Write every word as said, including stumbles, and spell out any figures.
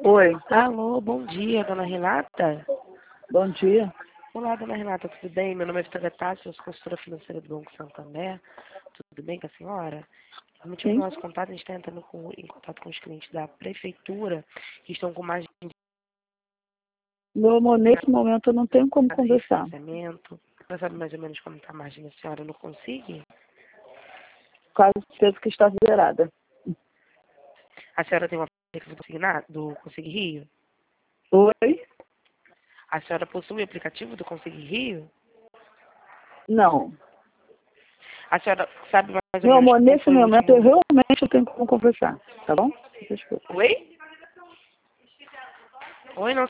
Oi, Alô, bom dia, dona Renata. bom dia. Olá, dona Renata, tudo bem? Meu nome é Vitória Tassi, eu sou consultora financeira do Banco Santander. Tudo bem com a senhora? O motivo do Sim. nosso contato, a gente está entrando com- em contato com os clientes da prefeitura que estão com mais de Meu amor, nesse momento eu não tenho como conversar. refinanciamento. Você sabe mais ou menos como está a margem da senhora? Não consigo? Quase certeza que está zerada. A senhora tem uma aplicativo do Consigna- do Consig Rio? Oi? A senhora possui o aplicativo do Consig Rio? Não. A senhora sabe mais ou Meu menos amor, qual nesse foi o momento eu último... realmente não tenho como conversar. Tá bom? Desculpa. Oi? Oi, não